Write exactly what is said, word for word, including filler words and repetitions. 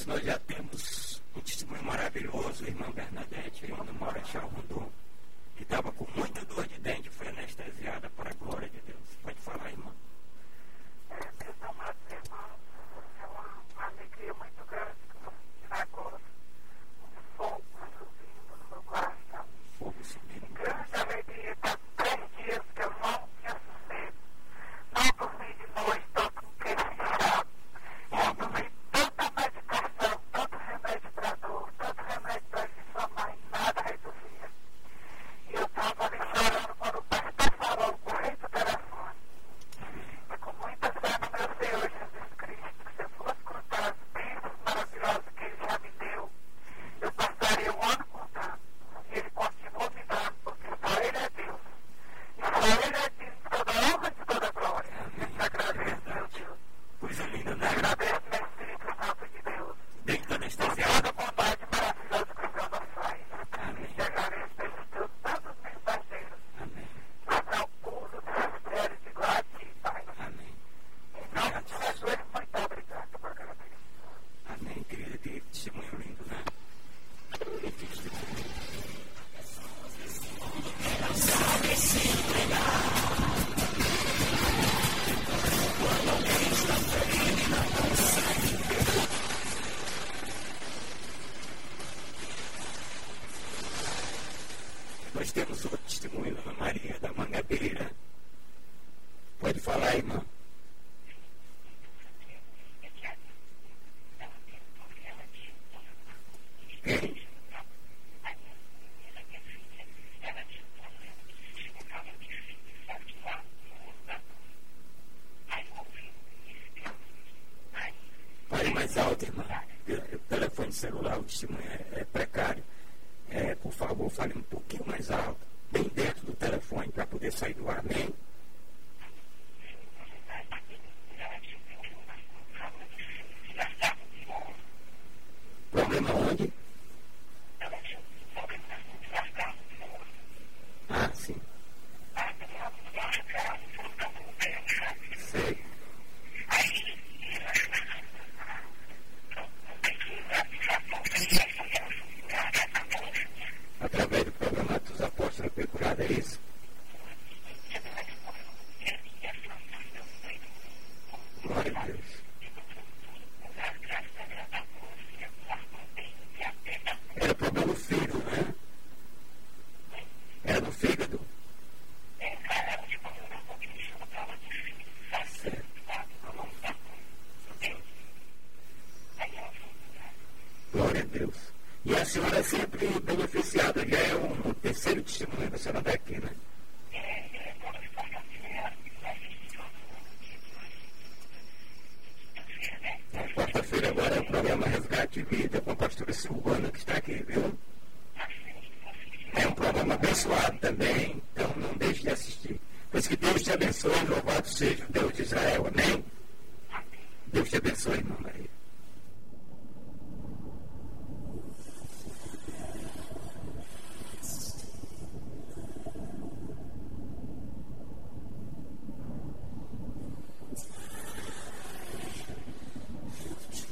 Deus, nós já temos um testemunho maravilhoso, a irmã Bernadette, a irmã Moraxá Rondon, que estava com muita dor de dente, foi anestesiada para a glória de Deus. Pode falar, irmã. É, meus amados irmãos, é uma alegria muito grande que eu sinto agora. Um fogo subindo no meu coração. Fogo subindo. Grande alegria, há três dias que eu não tinha sossego. Não dormi de noite, estou com o queixo inchado. Eu tomei tanta medicação, tanto remédio para dor, tanto remédio para inflamar e nada resolvia. E eu estava ali chorando quando o pastor falou, correi pro telefone. E com muita fé no meu Senhor Jesus Cristo, que se eu fosse contar as bênçãos maravilhosas que Ele já me deu, eu passaria um ano contando. E Ele continuou me dando, porque só Ele é Deus. E só Ele é Deus de toda honra e de toda glória. Eu te agradeço, meu Deus. Coisa linda, né? Agradeço, meu Espírito Santo de Deus. Dentro da anestesia. Toda bondade maravilhosa que o Senhor nos faz. Amém. Te agradeço pelos teus santos mensageiros. Amém. Que são puros, sinceros e igual a ti, Pai. Amém. Em nome de Jesus, muito obrigado por agradecer. Amém, querida. Que testemunho lindo, né? Que testemunho. Nós temos o testemunho da Maria da Mangabeira. Pode falar, irmã. Quem? Fale mais alto, irmã. O telefone celular, o testemunho é, é precário. É, por favor, fale um pouquinho mais alto, bem dentro do telefone, para poder sair do ar. Amém? Problema onde? Ah, sim. Sei. Através do programa dos apóstolos foi curado, é isso? Glória a Deus. Era problema no fígado, né? Era no fígado? Certo. Glória a Deus. E a senhora é sempre beneficiada, já é um terceiro testemunho da senhora daqui, né? Na quarta-feira agora é o programa Resgate de Vida com a pastora Silvana, que está aqui, viu? É um programa abençoado também, então não deixe de assistir. Pois que Deus te abençoe, louvado seja o Deus de Israel, amém? Deus te abençoe, irmã Maria.